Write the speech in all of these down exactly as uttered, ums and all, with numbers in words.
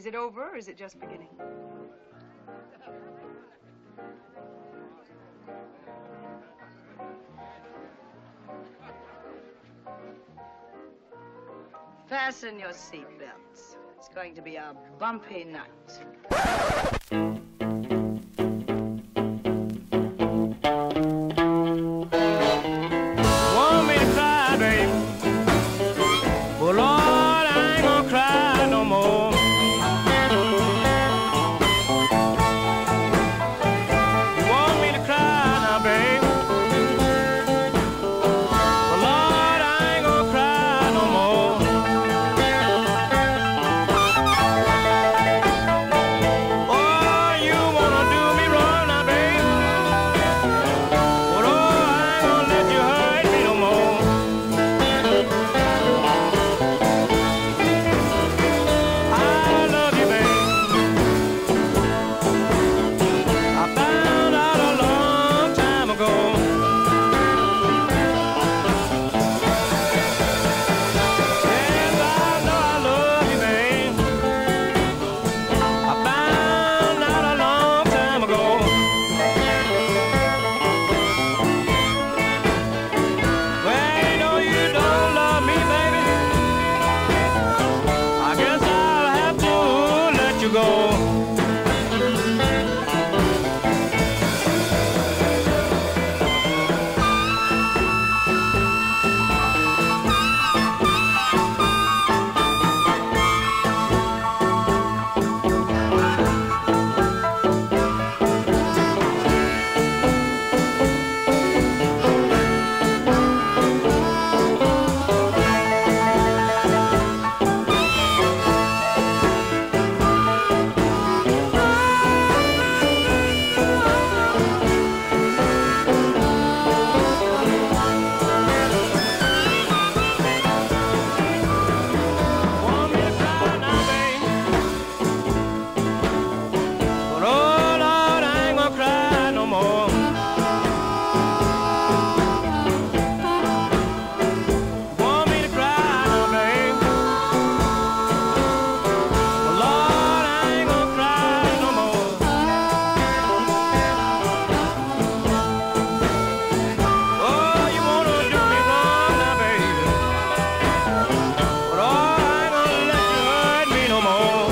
Is it over or is it just beginning? Fasten your seatbelts. It's going to be a bumpy night. Want me to cry, baby? Well, Lord, I ain't gonna cry no more. You want me to cry now, baby? Well, Lord, I ain't gonna cry no more. Oh, you wanna do me wrong now, baby? Well, oh, I ain't gonna let you hurt me no more. I love you, baby. I found out a long time ago. Yes, I know I love you, babe. I found out a long time ago. Well, you know you don't love me, baby. I guess I'll have to let you go. Want me to cry now, babe? But oh, Lord, I ain't gonna cry no more. Want me to cry now, babe? But Lord, I ain't gonna cry no more. Oh, you wanna do me wrong now, baby? But oh, I ain't gonna let you hurt me no more.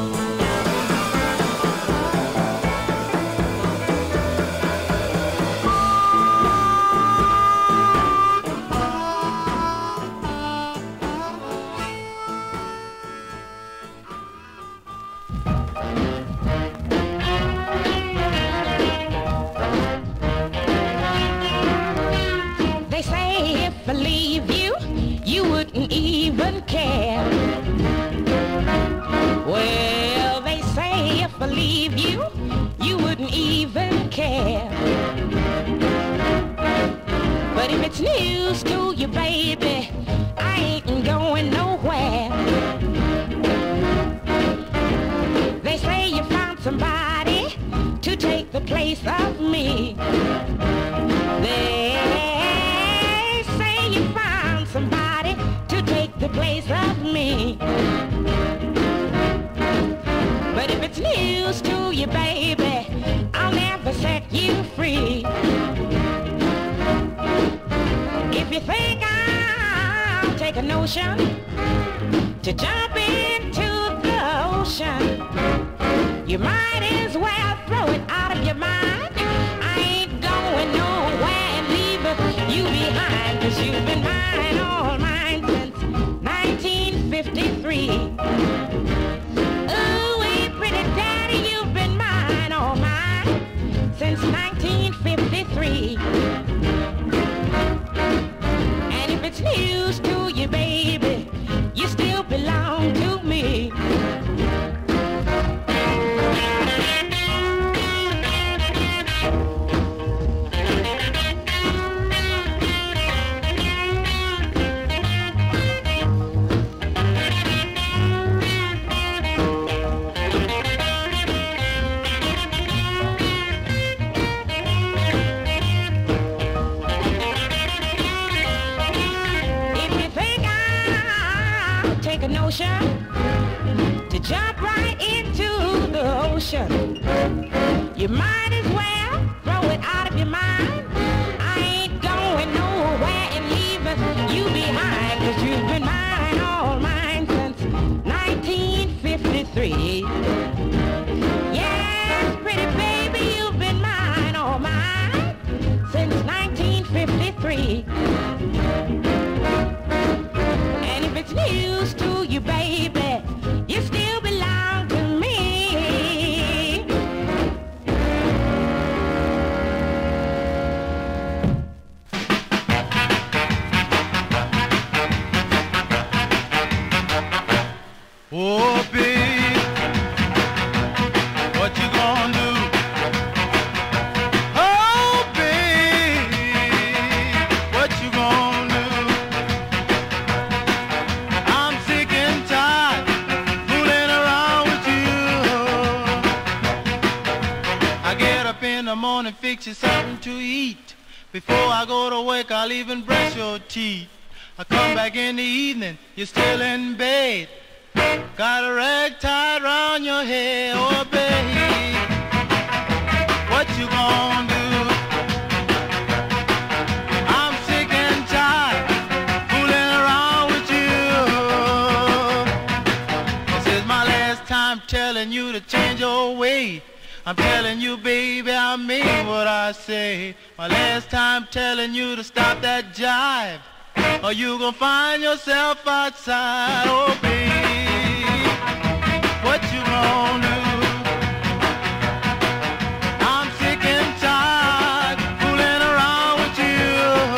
They say if I leave you, you wouldn't even care. Well, they say if I leave you, you wouldn't even care. But if it's news to you, baby, I ain't going nowhere. They say you found somebody to take the place of me. They say you found somebody to take the place of me. But if it's news to you, baby, I'll never set you free. If you think I'll take a notion to jump into the ocean, you might as well throw it out of your mind. I ain't going nowhere and leaving you behind, 'cause you've been mine, all mine, since nineteen fifty-three. Ooh, wee, pretty daddy, you've been mine, all mine, since nineteen fifty-three. And if it's news to you, baby, you still belong to me. notion. You might as well throw it out of your mind. I ain't going nowhere and leaving you behind, 'cause you've been mine, all mine since nineteen fifty-three. Yes, pretty baby, you've been mine, all mine since nineteen fifty-three. And if it's news to you, baby, you still belong to me. Oh, babe, what you gonna do? Oh, babe, what you gonna do? I'm sick and tired fooling around with you. I get up in the morning, fix you something to eat. Before I go to work, I'll even brush your teeth. I come back in the evening, you're still in bed. Got a rag tied round your head, oh babe, what you gonna do? I'm sick and tired fooling around with you. This is my last time telling you to change your way. I'm telling you, baby, I mean what I say. My last time telling you to stop that jive, or you gonna find yourself outside, oh babe. What you gonna do? I'm sick and tired fooling around with you.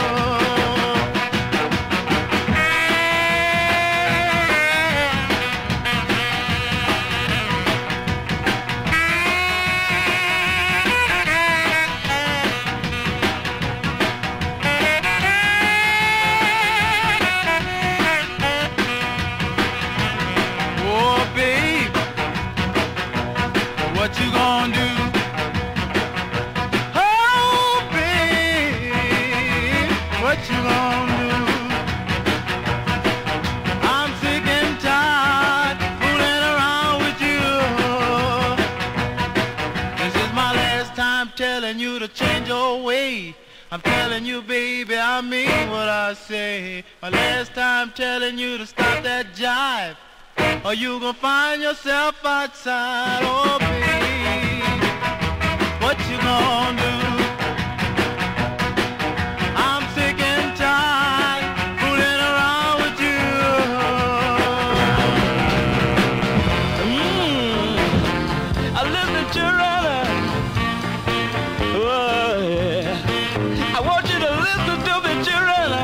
Oh, babe, what you gonna do? Oh, babe, what you gonna do? I'm sick and tired fooling around with you. This is my last time telling you to change your way. I'm telling you, baby, I mean what I say. My last time telling you to stop that jive, or you gonna find yourself outside, oh babe, what you gonna do? I'm sick and tired fooling around with you. Mm, I listen to Rana. Oh, yeah. I want you to listen to me, Rana.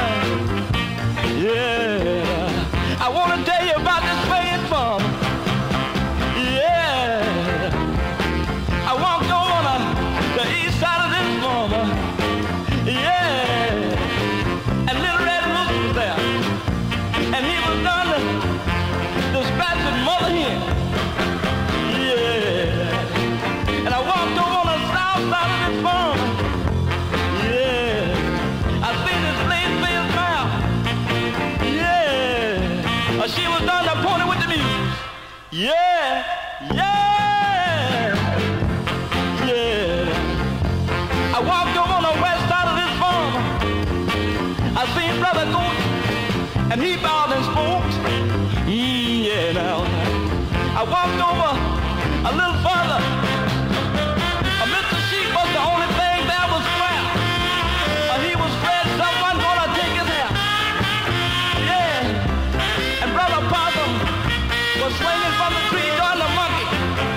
Yeah. I want to tell you about this paying farm. Yeah. I walked over the, the east side of this farm. Yeah. And little Red Rooster was there. And he was done the, the scratching mother hen. Yeah. And I walked over on the south side of this farm. Yeah. I seen this lady pay his mouth. Yeah. Uh, She was done the pony with the music. Yeah. Yeah. Yeah. I walked over on the west side of this farm. I seen Brother Goat, and he bowed and spoke. Mm, yeah, now. I walked over a little further. Uh, Mister Sheep was the only thing that was square. Uh, he was spread, someone gonna take his hair. Yeah. And Brother Possum was swinging from the tree doing the monkey.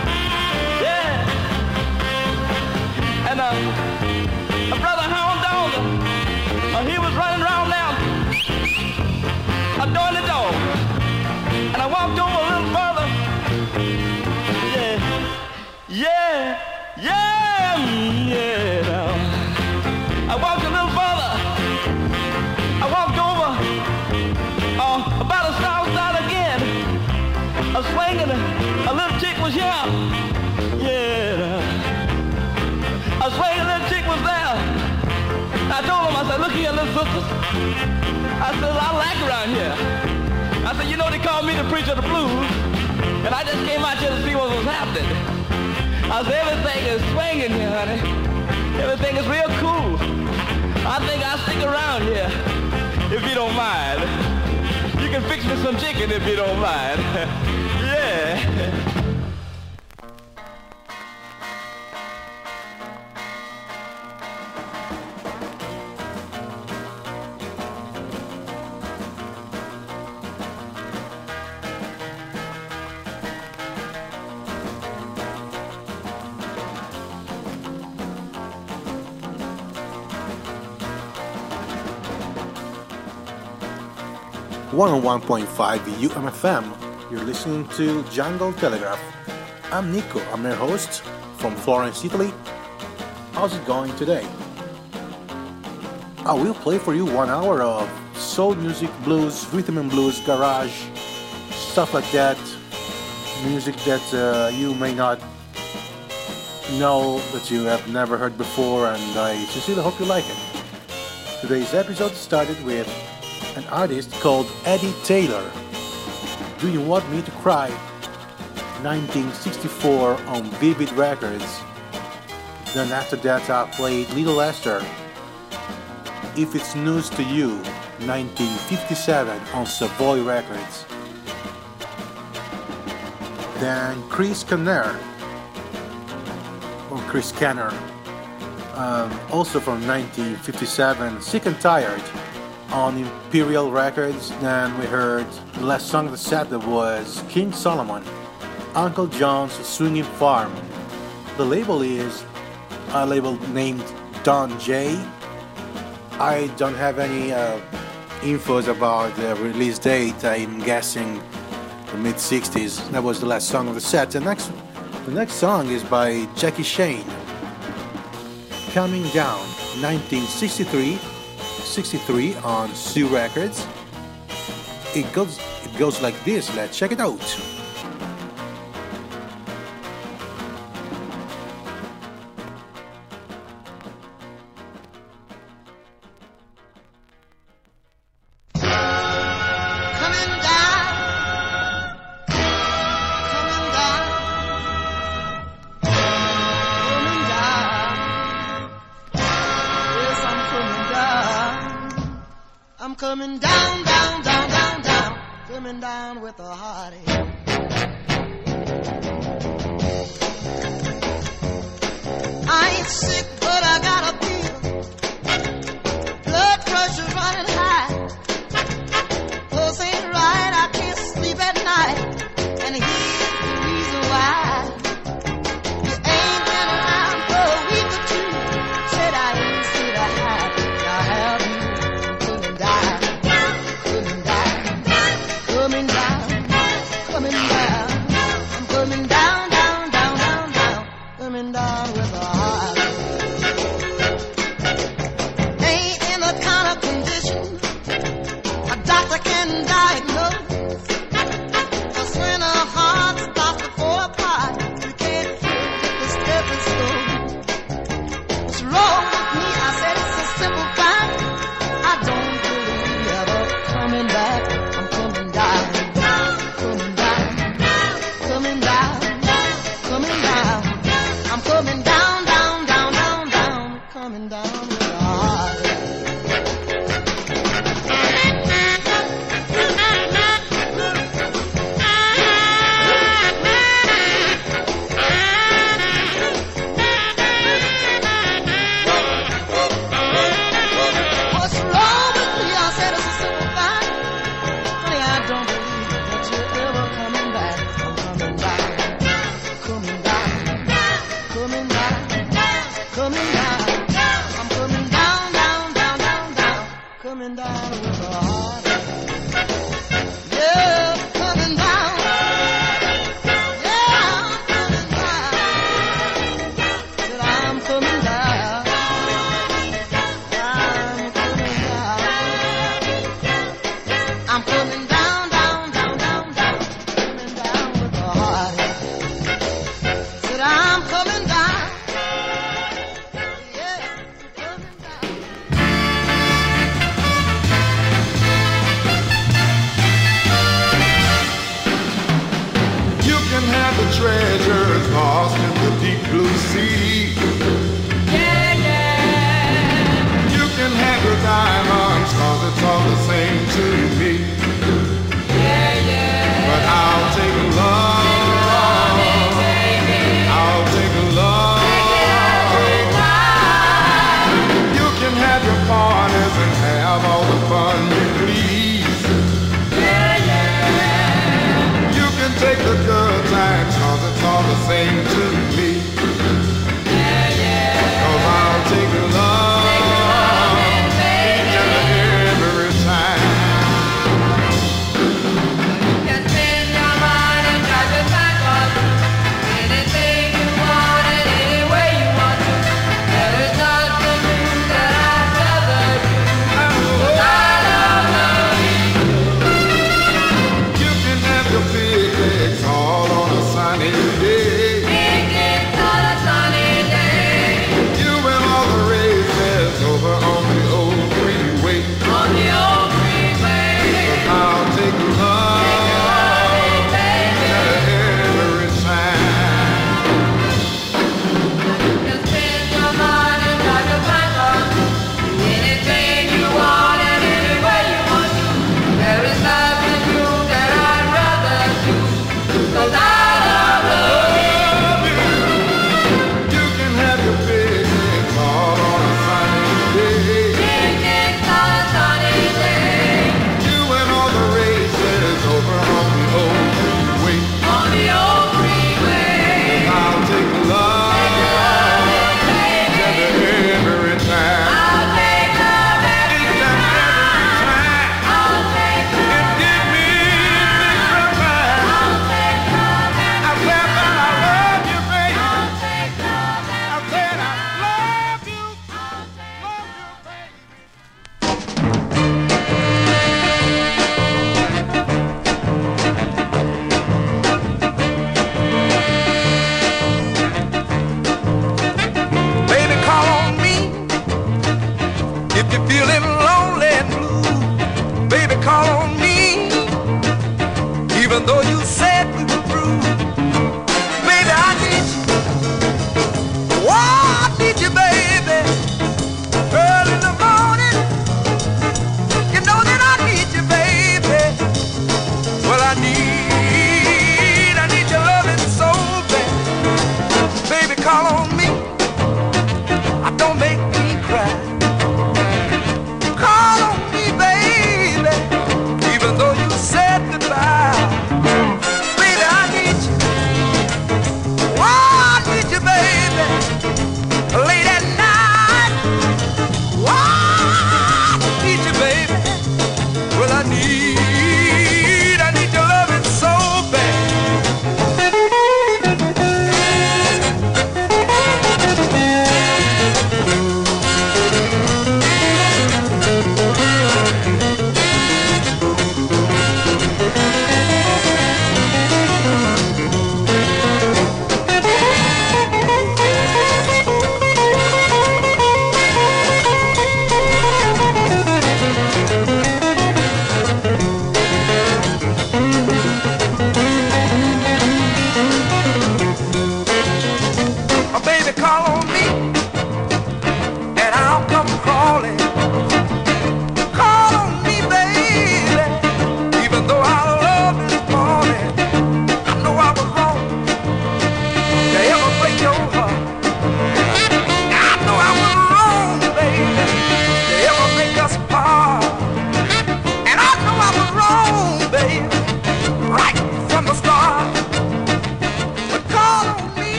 Yeah. And uh, uh Brother Hound Dog, uh, he was running around now, uh, doing the dog. And I walked over a little further. Yeah. Yeah. Yeah. mm, Yeah. Now. I walked a little further. I walked over uh, about the south side again. A swinging, a little chick was here. Yeah. A swinging little chick was there. I told him, I said, look here, little sister. I said, I like around here. I said, you know, they call me the preacher of the blues. And I just came out here to see what was happening. I said everything is swinging here, honey. Everything is real cool. I think I'll stick around here, if you don't mind. You can fix me some chicken if you don't mind. Yeah. one oh one point five U M F M. You're listening to Jungle Telegraph. I'm Nico, I'm your host from Florence, Italy. How's it going today? I will play for you one hour of soul music, blues, rhythm and blues, garage, stuff like that. Music that uh, you may not know, that you have never heard before, and I sincerely hope you like it. Today's episode started with an artist called Eddie Taylor. Do You Want Me to Cry? nineteen sixty-four on Vivid Records. Then after that I played Little Esther, If It's News to You, nineteen fifty-seven on Savoy Records. Then Chris Kenner, or Chris Kenner, um, also from nineteen fifty-seven, Sick and Tired on Imperial Records. Then we heard the last song of the set, that was King Solomon, Uncle John's Swinging Farm. The label is a label named Don J. I don't have any uh, infos about the release date. I'm guessing the mid sixties. That was the last song of the set. The next, the next song is by Jackie Shane, Coming Down, nineteen sixty-three. sixty-three on Sue Records. It goes it goes like this. Let's check it out. Coming down, down, down, down, down, coming down with a heartache. I ain't sick, but I got a fever. Blood pressure running high. Pulse ain't right, I can't sleep at night. And here's the reason why. You ain't been around for a week or two. Said I ain't seen a happy. I have you. Treasures lost in the deep see. Yeah, yeah. You can have your diamonds, cause it's all the same to me. Yeah, yeah. But I'll take love. I'll take love. You can have your parties and have all the fun you please. Yeah, yeah. You can take the good times, cause it's all the same to me.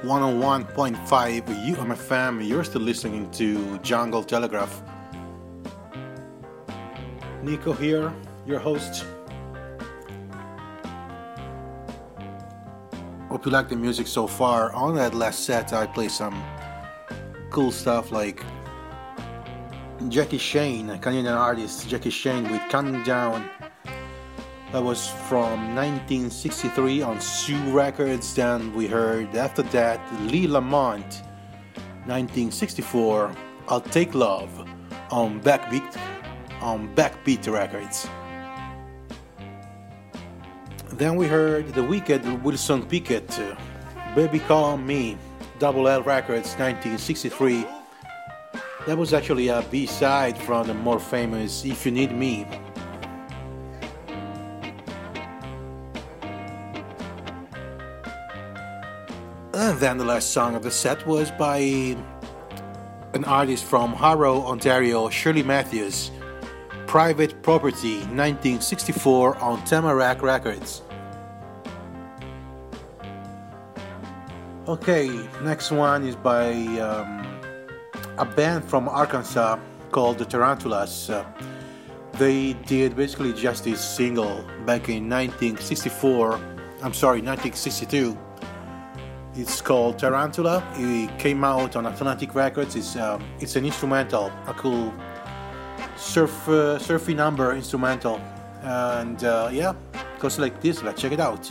one oh one point five U M F M. You're still listening to Jungle Telegraph. Nico here, your host. Hope you like the music so far. On that last set, I played some cool stuff like Jackie Shane, a Canadian artist, Jackie Shane with Counting Down. That was from nineteen sixty-three on Sue Records. Then we heard after that Lee Lamont, nineteen sixty-four, I'll Take Love on Backbeat on Backbeat Records. Then we heard The Wicked Wilson Pickett, Baby Call Me, Double L Records, nineteen sixty-three. That was actually a B-side from the more famous If You Need Me. And then the last song of the set was by an artist from Harrow, Ontario, Shirley Matthews, Private Property, nineteen sixty-four on Tamarack Records. Okay, next one is by um, a band from Arkansas called the Tarantulas. Uh, they did basically just this single back in nineteen sixty-four, I'm sorry, nineteen sixty-two. It's called Tarantula. It came out on Atlantic Records. It's uh, it's an instrumental, a cool surf uh, surfy number instrumental, and uh, yeah, it goes like this. Let's check it out.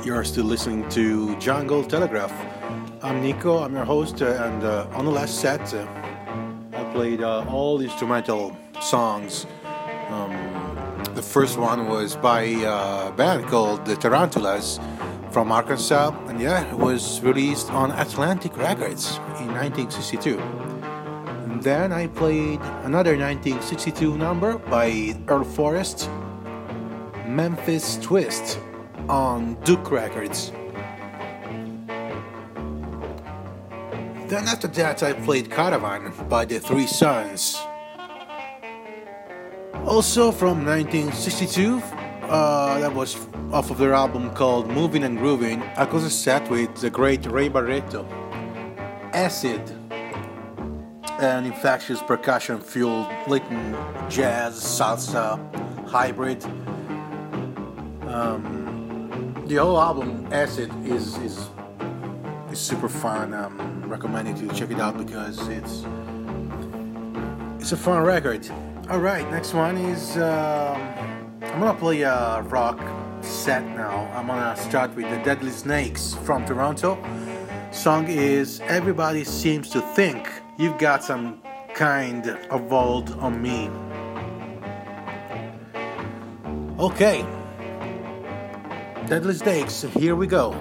You're still listening to Jungle Telegraph. I'm Nico, I'm your host, uh, and uh, on the last set, uh, I played uh, all instrumental songs. Um, the first one was by a band called the Tarantulas from Arkansas, and yeah, it was released on Atlantic Records in nineteen sixty-two. And then I played another nineteen sixty-two number by Earl Forrest, Memphis Twist, on Duke Records. Then after that I played Caravan by the Three Sons. Also from nineteen sixty-two, uh, that was off of their album called Moving and Grooving, I closed a set with the great Ray Barretto, Acid, an infectious percussion-fueled Latin jazz, salsa, hybrid. Um, The whole album, Acid, is is is super fun. I'm recommending you to check it out because it's it's a fun record. All right, next one is um, I'm gonna play a rock set now. I'm gonna start with the Deadly Snakes from Toronto. Song is Everybody Seems to Think You've Got Some Kind of Hold on Me. Okay. Deadly Snakes, here we go.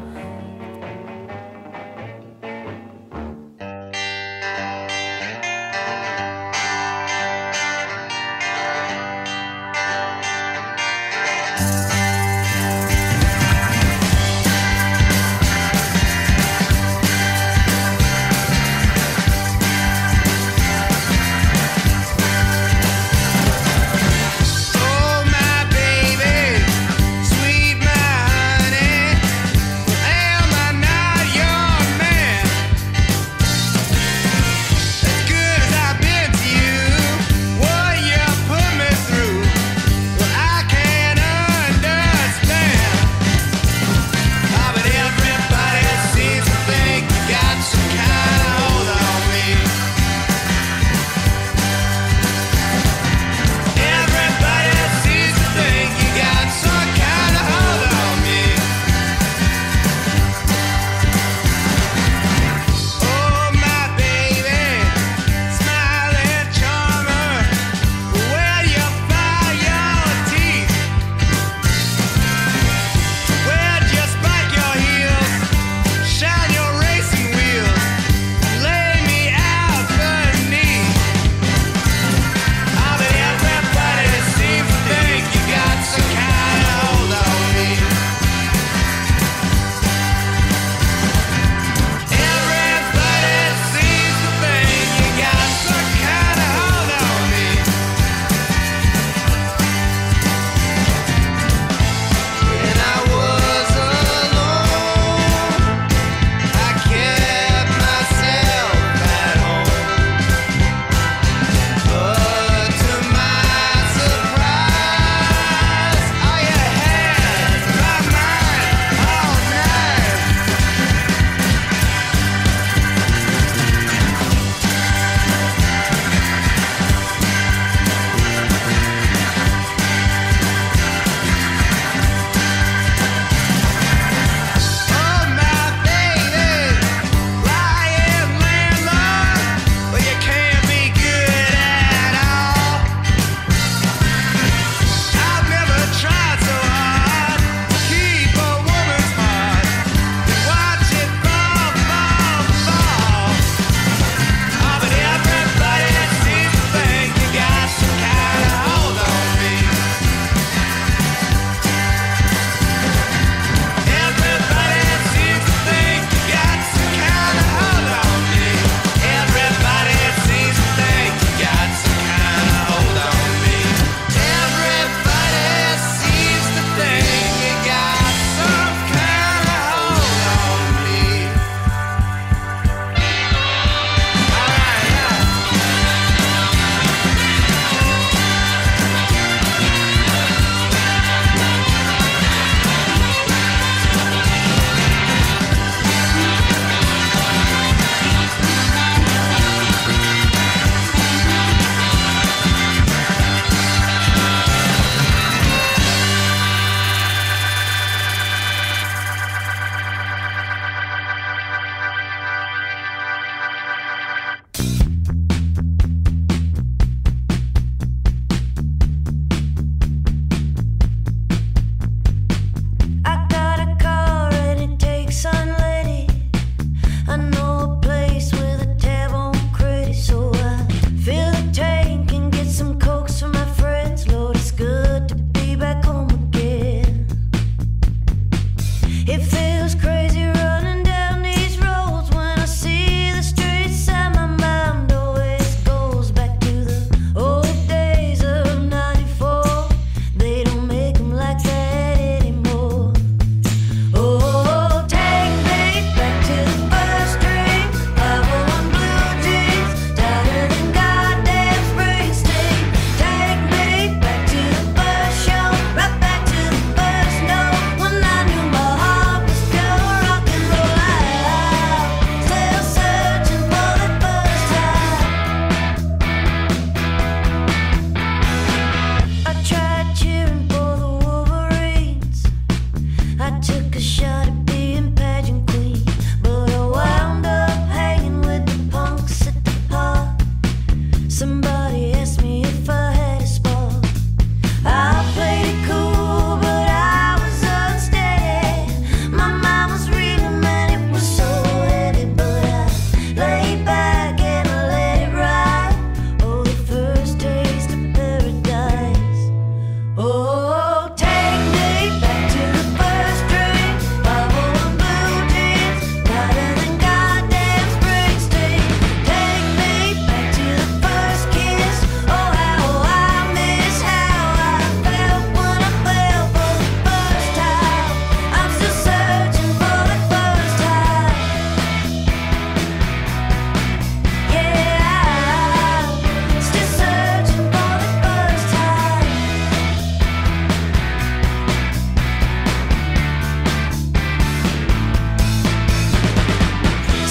Oh, my baby, sweet my honey.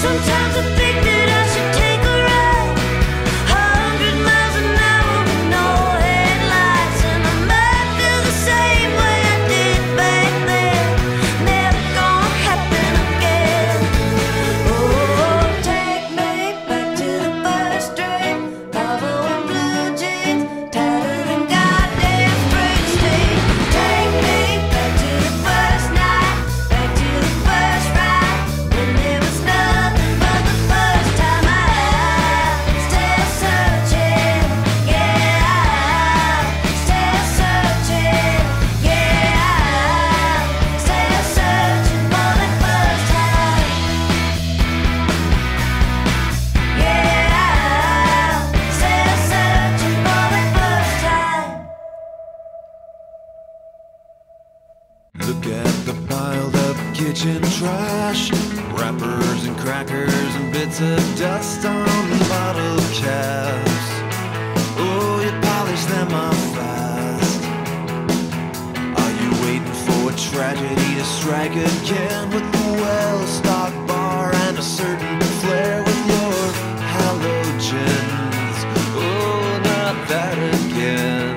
Sometimes I think that I should take a ride, a hundred miles an hour with no headlights, and I might feel the same way I did back then. Never gonna happen again. Oh, take me back to the first dream, Pablo and blue jeans, tighter than goddamn Springsteen. Take me back to the first night, back to the first ride, when there was nothing but the first time. I still searching, yeah, still searching, yeah, still searching for that first time, yeah, still searching for that first time. Look at the piled up kitchen trash, wrappers and crackers and bits of dust on the bottle caps. Oh, you polish them off fast. Are you waiting for a tragedy to strike again with the well-stocked bar and a certain flair with your halogens? Oh, not that again.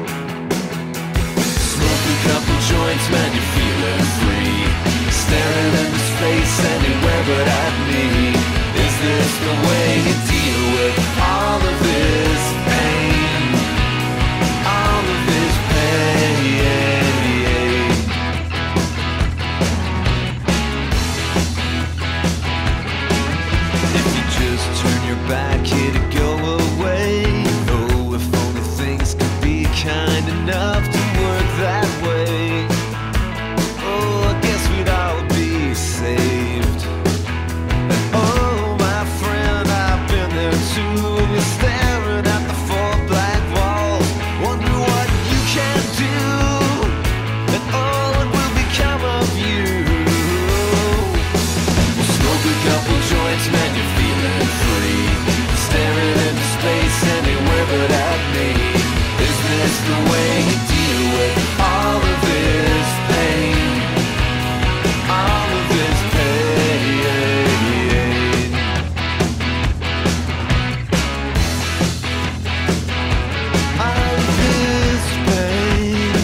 Smoke a couple joints, man, you're feeling free. Staring into space anywhere but at me. Is this the way you deal with all of this pain? All of this pain. If you just turn your back, it'd go away. Oh, if only things could be kind enough to work that way. Oh, I guess we'd all be saved. And oh, my friend, I've been there too. And you're staring at the four black walls, wonder what you can do, and oh, what will become of you. Well, smoke a couple joints, man, you're feeling free. Staring into space anywhere but at me. Is this the way you deal with all of this pain? All of this pain. All of this pain.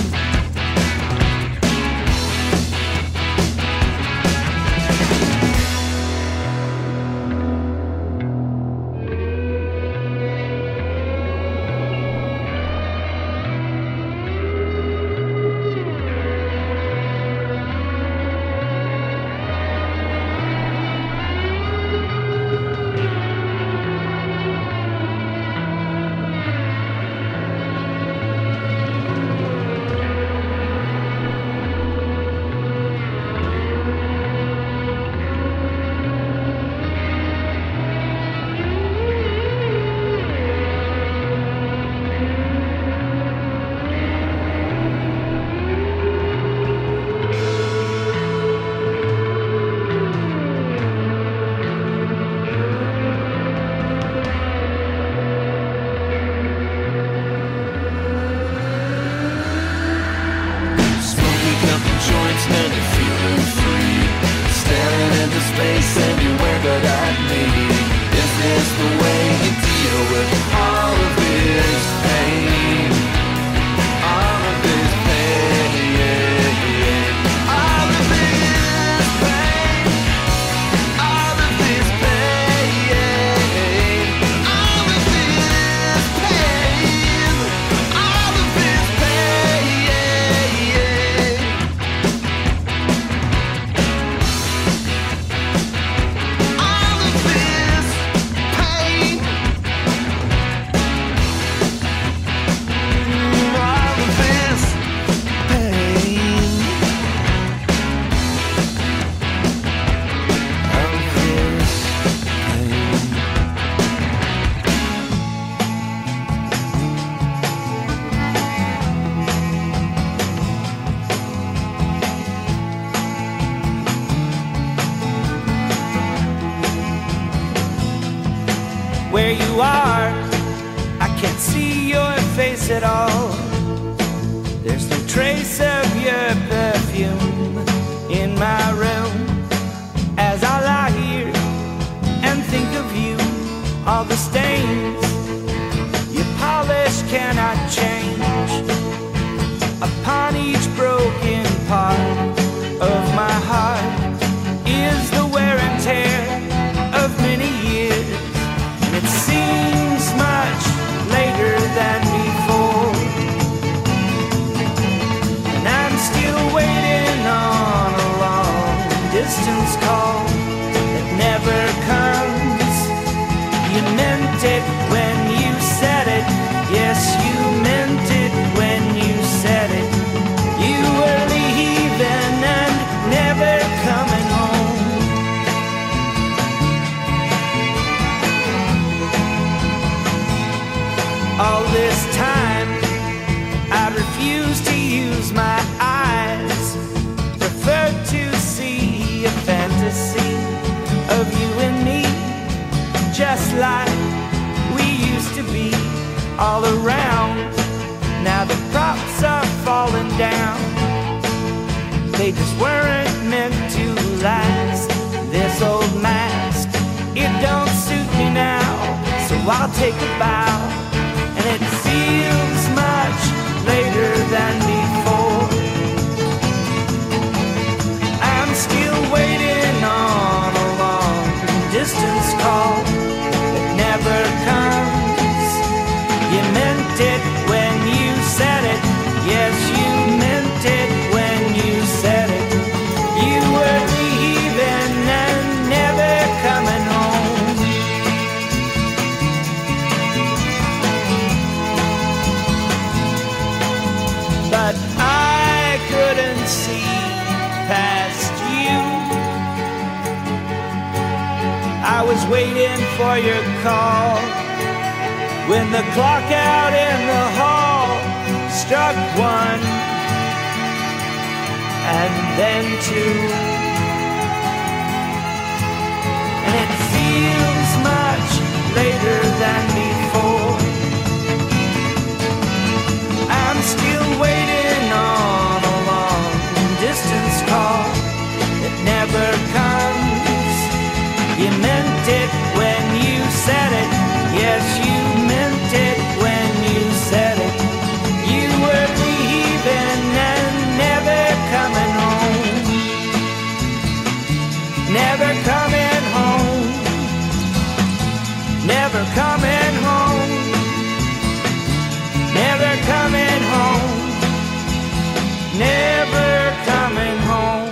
Smoking couple joints, man, you're feeling free. Staring into space anywhere but at me. Is this the way you deal with all of this pain? All of this pain. All of this pain. All of this pain. All of this pain. All of this pain. All of this where you are. I can't see your face at all. There's no trace of your perfume in my room. As I lie here the stains. Your polish cannot change. Upon each broken part of my heart is the wear and tear of many years. And it seems much later than before, and I'm still waiting on a long distance call that never comes. You meant it when you said it. Yes, you meant it when you said it. You were leaving and never coming home. All this time I refused to use my eyes, preferred to see a fantasy of you and me, just like we used to be, all around. Now the props are falling down. They just weren't meant to last. This old mask, it don't suit me now, so I'll take a bow. And it feels much later than before. I'm still waiting on a long distance call that never comes. You meant it when you said it. Yes, you meant it when you said it. You were leaving and never coming home. But I couldn't see past you. I was waiting for your call when the clock out in the hall struck one, and then two. And it feels much later than before. I'm still waiting on a long distance call that never comes. You meant it when you said it. Yes, you meant it when you said it. You were leaving and never coming home. Never coming home. Never coming home. Never coming home. Never coming home.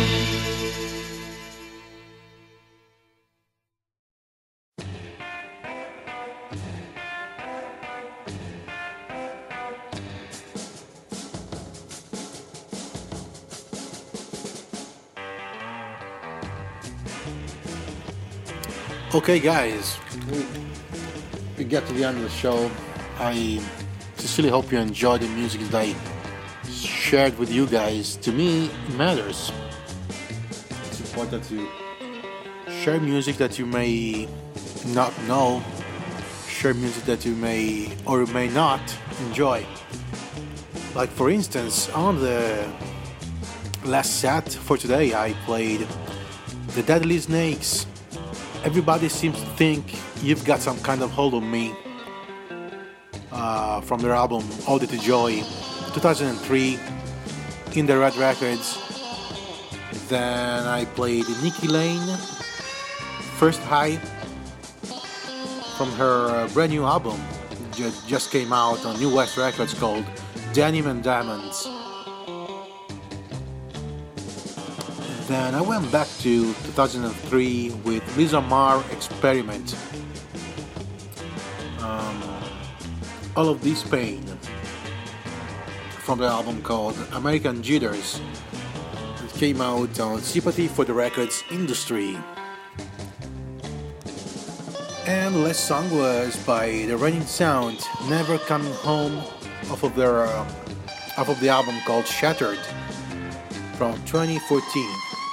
Okay, guys, we, we get to the end of the show. I sincerely hope you enjoyed the music that I shared with you guys. To me, it matters. It's important to share music that you may not know, share music that you may or may not enjoy. Like, for instance, on the last set for today, I played The Deadly Snakes. Everybody seems to think you've got some kind of hold on me, uh, from their album Ode to Joy, two thousand three, in the Red Records. Then I played Nikki Lane, First High, from her uh, brand new album, j- just came out on New West Records, called Denim and Diamonds. Then I went back to two thousand three with Lisa Marr, Experiment. Um, All of This Pain, from the album called American Jitters. It came out on Sympathy for the Records Industry. And the last song was by The Raining Sound, Never Coming Home, off of their uh, off of the album called Shattered, from twenty fourteen.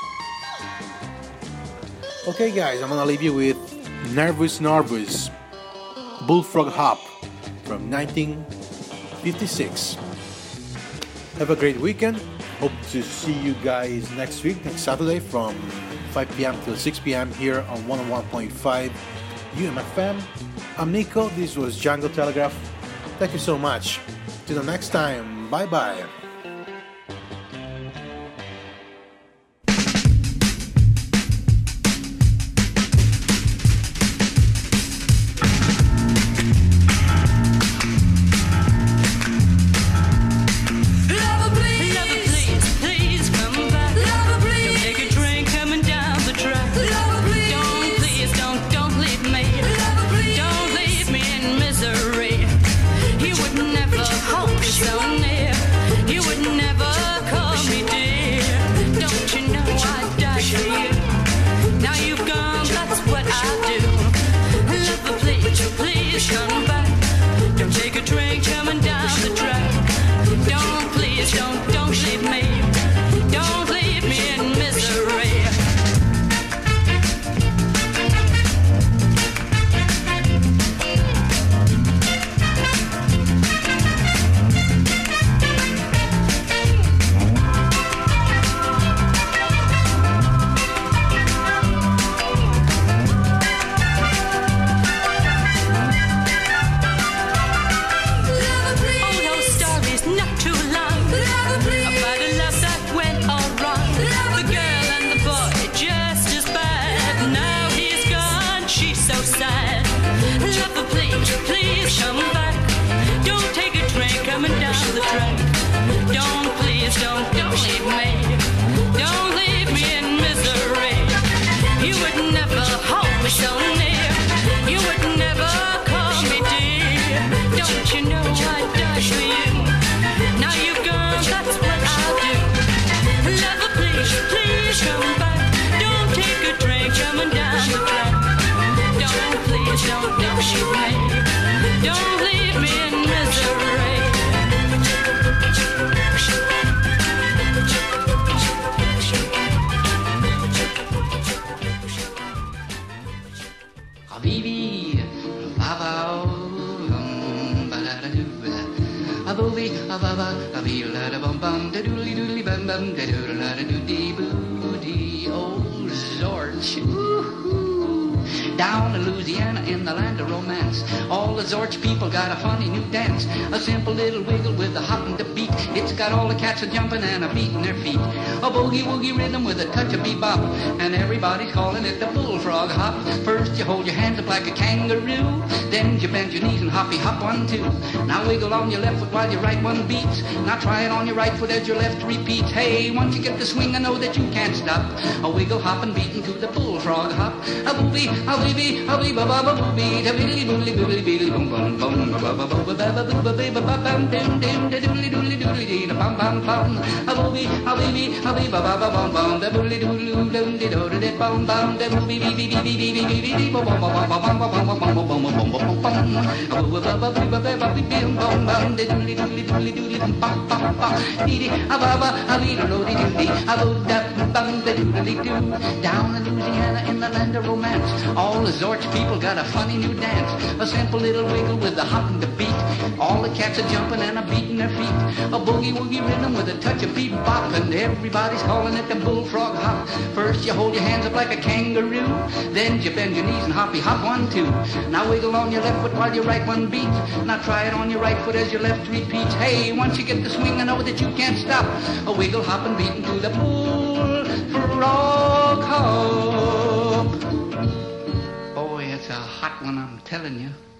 Okay, guys, I'm gonna leave you with Nervous Nervous, Bullfrog Hop, from nineteen fifty-six. Have a great weekend. Hope to see you guys next week, next Saturday, from five p.m. till six p.m. here on one oh one point five U M F M. I'm Nico, this was Jungle Telegraph. Thank you so much. Till the next time, bye bye. Come back. Don't take a train coming down the track. Don't please, don't, don't leave me. Don't leave me in misery. Down in Louisiana in the land of romance, all the Zorch people got a funny new dance. A simple little wiggle with a hop and a beat. It's got all the cats a jumping and a beating their feet. A boogie woogie rhythm with a touch of bebop, and everybody's calling it the bullfrog hop. First you hold your hands up like a kangaroo, then you bend your knees and hoppy hop one two. Now wiggle on your left foot while your right one beats. Now try it on your right foot as your left repeats. Hey, once you get the swing, I know that you can't stop. A wiggle hop and beating to the bullfrog hop. A boobie, a weebie, a wee ba ba ba boobie, a biddly boodly boodly beedly boom boom boom, ba ba ba ba ba ba ba ba ba ba bam dim dim da doodly doodly doodly dee da bam bam bam. A boobie, a weebie, a wee ba ba ba bam bam, da boodly doodly doodly dee do da bam bam, da boobie bee bee bee bee bee bee bee bee ba ba ba ba ba ba ba ba ba ba ba ba ba ba. A boo ba ba ba ba ba ba bee bim bam bam, da doodly doodly doodly doodly ba ba ba ba. Dee dee a ba ba a wee do do dee dee, a boo da bam da doodly doo. Down in Louisiana in the land of romance, all the Zorch people got a funny new dance. A simple little wiggle with a hop and a beat. All the cats are jumping and a beating their feet. A boogie woogie rhythm with a touch of bebop, and everybody's calling it the bullfrog hop. First you hold your hands up like a kangaroo, then you bend your knees and hoppy hop one two. Now wiggle on your left foot while your right one beats. Now try it on your right foot as your left repeats. Hey, once you get the swing, I know that you can't stop. A wiggle hop and beating to the bullfrog hop. Boy, it's a hot one, I'm telling you.